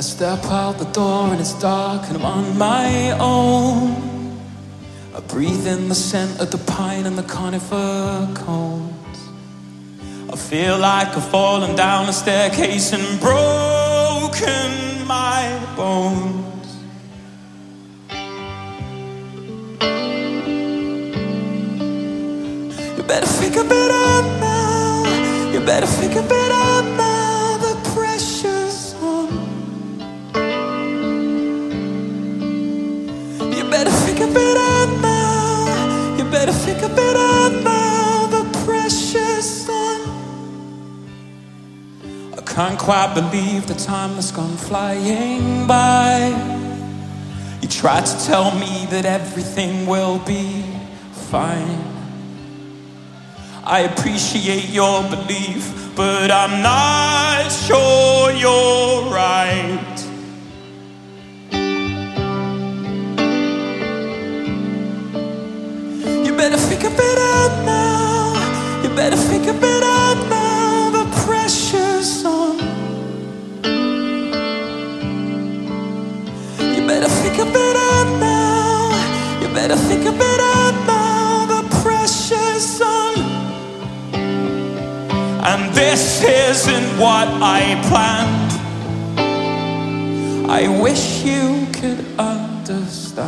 step out the door and it's dark and I'm on my own. I breathe in the scent of the pine and the conifer cones. I feel like I've fallen down a staircase and broken my bones. You better figure it out now. You better figure it out now. The pressure's on. You better figure it out now. You better figure it out now. The pressure's on. I can't quite believe the time that's gone flying by. You tried to tell me that everything will be fine. I appreciate your belief, but I'm not sure you're right. You better figure it out now. You better figure it out now. The pressure's on. You better figure it out now. You better figure it out now. The pressure's on. And this isn't what I planned. I wish you could understand.